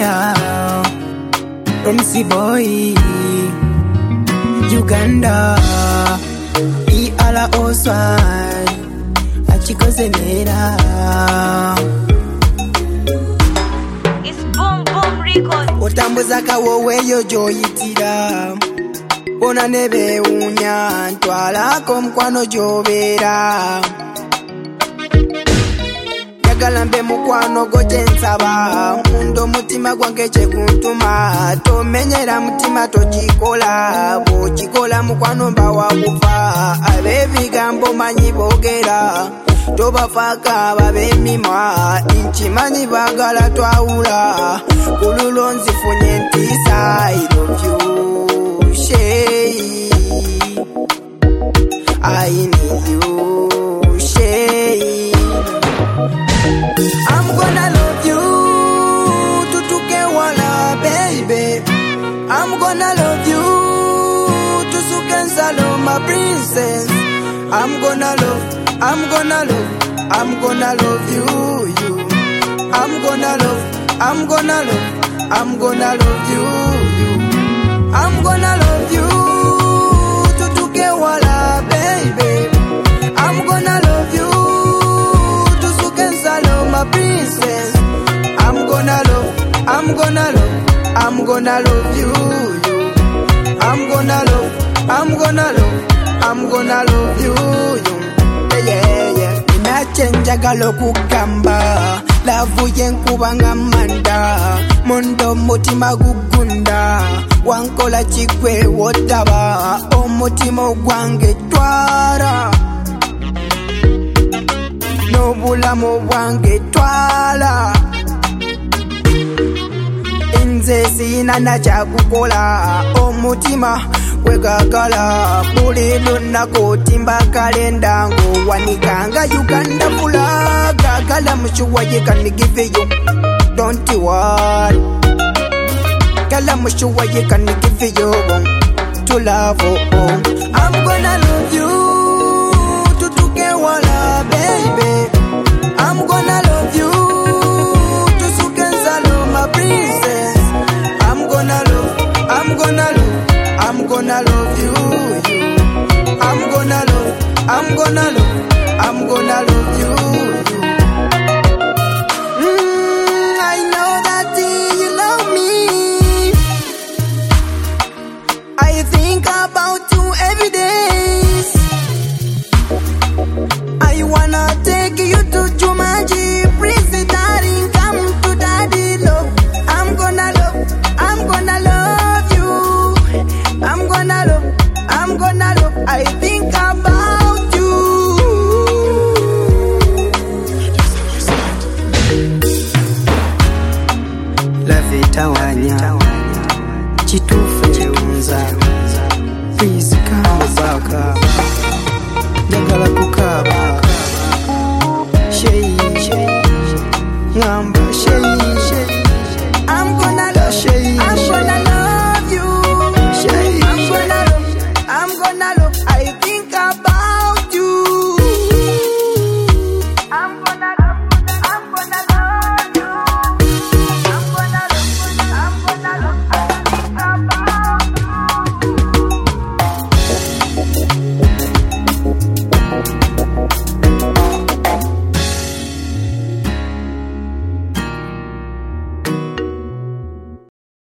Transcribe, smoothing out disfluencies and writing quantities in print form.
Uganda, MC boy, Uganda, Ala Oswald, Achikoze Nera. It's Boom Boom Records. Otambuza kawowe yo joyitira, Bona nebe unya, Ntwala komkwano jobera. Galambe mukwano goje nsaba mundo mutima gwange kyekuntuma tomenyera mutima tokikola bw'okikola mukwano mbawa kufa ab'ebigambo manyi boogera tobafaaka bab'emimwa nkimanyi baagala twawula kululo nzifunye ntiisa I love you Shay I need you Shay I'm gonna love you tutuke wala baby I'm gonna love you tusuke nsalo my princess I'm gonna love you I'm gonna love you I'm gonna love you I'm gonna love you tutuke wala baby I'm gonna love you my princess I'm gonna love you I'm gonna love you yeah Nachenjagala kugamba lavu yenkubanga manda mondo mutima gugunda wankola chikwe wotaba omutima gwange twara Nobulamu bwange twala Nze sina nakyakukola omutima gwegagala buli lunaku timba kalenda ng'owanikanga Uganda flag gagala mushuwaye can give you don't you worry gala mushuwaye can give you to love I'm gonna love you tutuke wala baby I'm gonna love you tusuke nsalo my princess I'm gonna love you I'm gonna love you I know that you love me I think about you every day I wanna take you to Jumanji, please darling, come to daddy love. I'm gonna love you. I'm gonna love, I think about you. Love itawanya, chitufe unza, please come back. Jagala kukaba Shay, ngamba Shay